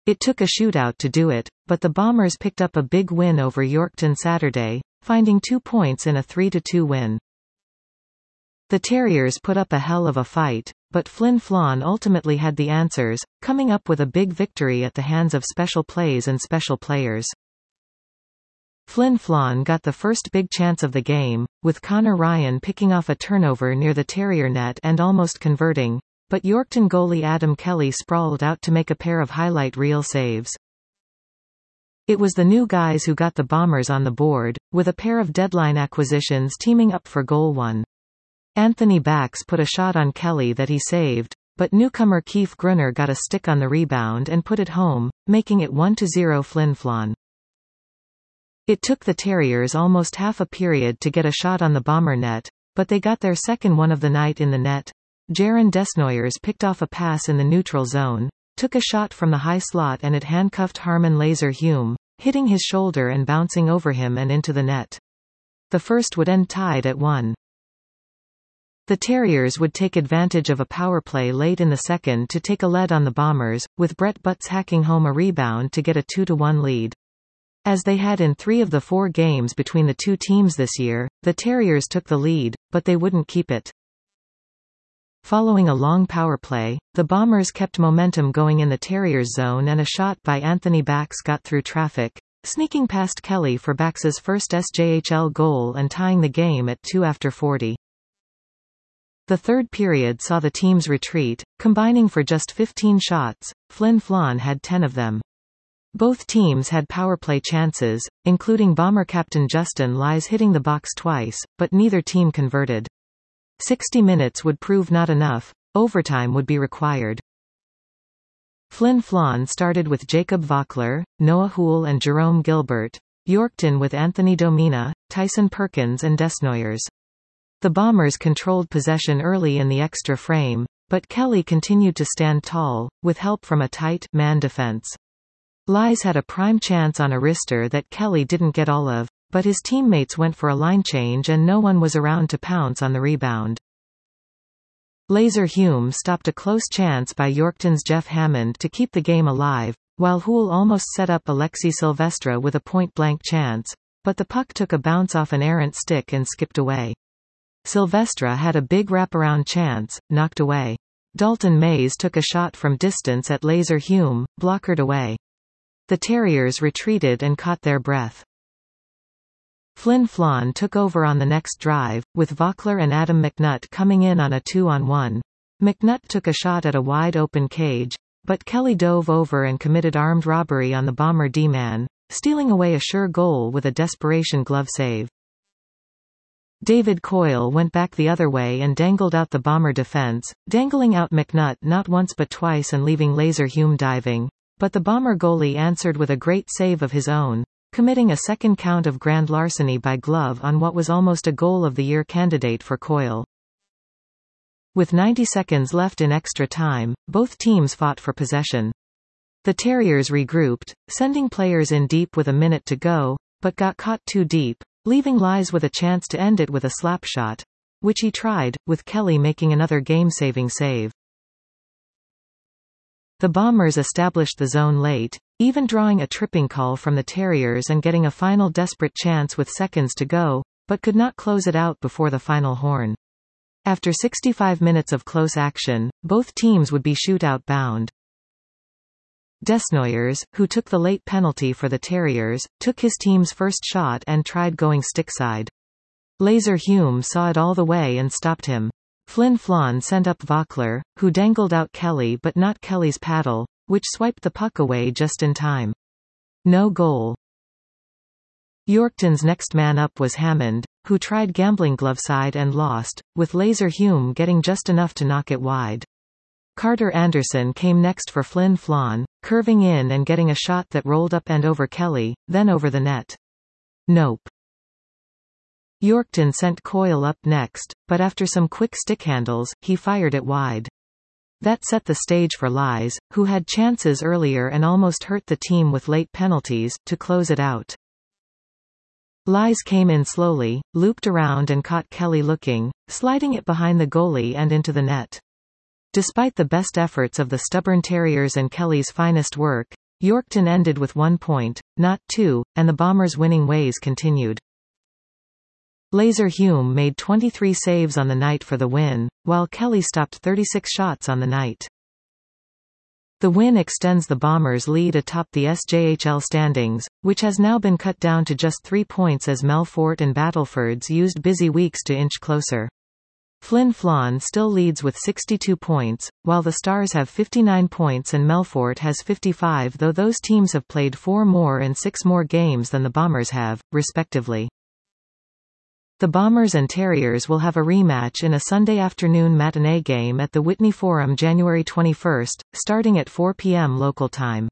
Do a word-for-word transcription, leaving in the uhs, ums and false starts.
It took a shootout to do it, but the Bombers picked up a big win over Yorkton Saturday, finding two points in a three to two win. The Terriers put up a hell of a fight, but Flin Flon ultimately had the answers, coming up with a big victory at the hands of special plays and special players. Flin Flon got the first big chance of the game, with Connor Ryan picking off a turnover near the Terrier net and almost converting, but Yorkton goalie Adam Kelly sprawled out to make a pair of highlight reel saves. It was the new guys who got the Bombers on the board, with a pair of deadline acquisitions teaming up for goal one. Anthony Bax put a shot on Kelly that he saved, but newcomer Keith Grunner got a stick on the rebound and put it home, making it one to zero Flin Flon. It took the Terriers almost half a period to get a shot on the Bomber net, but they got their second one of the night in the net. Jaron Desnoyers picked off a pass in the neutral zone, took a shot from the high slot and it handcuffed Harmon Laser-Hume, hitting his shoulder and bouncing over him and into the net. The first would end tied at one. The Terriers would take advantage of a power play late in the second to take a lead on the Bombers, with Brett Butts hacking home a rebound to get a two to one lead. As they had in three of the four games between the two teams this year, the Terriers took the lead, but they wouldn't keep it. Following a long power play, the Bombers kept momentum going in the Terriers' zone and a shot by Anthony Bax got through traffic, sneaking past Kelly for Bax's first S J H L goal and tying the game at two after forty. The third period saw the teams retreat, combining for just fifteen shots. Flin Flon had ten of them. Both teams had power play chances, including Bomber captain Justin Lies hitting the box twice, but neither team converted. sixty minutes would prove not enough. Overtime would be required. Flin Flon started with Jacob Vockler, Noah Houle and Jerome Gilbert. Yorkton with Anthony Domina, Tyson Perkins and Desnoyers. The Bombers controlled possession early in the extra frame, but Kelly continued to stand tall, with help from a tight man defense. Lies had a prime chance on a wrister that Kelly didn't get all of, but his teammates went for a line change and no one was around to pounce on the rebound. Laser-Hume stopped a close chance by Yorkton's Jeff Hammond to keep the game alive, while Houle almost set up Alexi Silvestre with a point-blank chance, but the puck took a bounce off an errant stick and skipped away. Silvestre had a big wraparound chance, knocked away. Dalton Mays took a shot from distance at Laser-Hume, blockered away. The Terriers retreated and caught their breath. Flin Flon took over on the next drive, with Vockler and Adam McNutt coming in on a two-on-one. McNutt took a shot at a wide-open cage, but Kelly dove over and committed armed robbery on the Bomber D-man, stealing away a sure goal with a desperation glove save. David Coyle went back the other way and dangled out the Bomber defense, dangling out McNutt not once but twice and leaving Laser-Hume diving. But the Bomber goalie answered with a great save of his own, committing a second count of grand larceny by glove on what was almost a goal of the year candidate for Coyle. With ninety seconds left in extra time, both teams fought for possession. The Terriers regrouped, sending players in deep with a minute to go, but got caught too deep, leaving Lies with a chance to end it with a slap shot, which he tried, with Kelly making another game-saving save. The Bombers established the zone late, even drawing a tripping call from the Terriers and getting a final desperate chance with seconds to go, but could not close it out before the final horn. After sixty-five minutes of close action, both teams would be shootout bound. Desnoyers, who took the late penalty for the Terriers, took his team's first shot and tried going stickside. Laser-Hume saw it all the way and stopped him. Flin Flon sent up Vockler, who dangled out Kelly but not Kelly's paddle, which swiped the puck away just in time. No goal. Yorkton's next man up was Hammond, who tried gambling glove side and lost, with Laser-Hume getting just enough to knock it wide. Carter Anderson came next for Flin Flon, curving in and getting a shot that rolled up and over Kelly, then over the net. Nope. Yorkton sent Coyle up next, but after some quick stick handles, he fired it wide. That set the stage for Lies, who had chances earlier and almost hurt the team with late penalties, to close it out. Lies came in slowly, looped around and caught Kelly looking, sliding it behind the goalie and into the net. Despite the best efforts of the stubborn Terriers and Kelly's finest work, Yorkton ended with one point, not two, and the Bombers' winning ways continued. Laser Hume made twenty-three saves on the night for the win, while Kelly stopped thirty-six shots on the night. The win extends the Bombers' lead atop the S J H L standings, which has now been cut down to just three points as Melfort and Battlefords used busy weeks to inch closer. Flin Flon still leads with sixty-two points, while the Stars have fifty-nine points and Melfort has fifty-five, though those teams have played four more and six more games than the Bombers have, respectively. The Bombers and Terriers will have a rematch in a Sunday afternoon matinee game at the Whitney Forum January twenty-first, starting at four p m local time.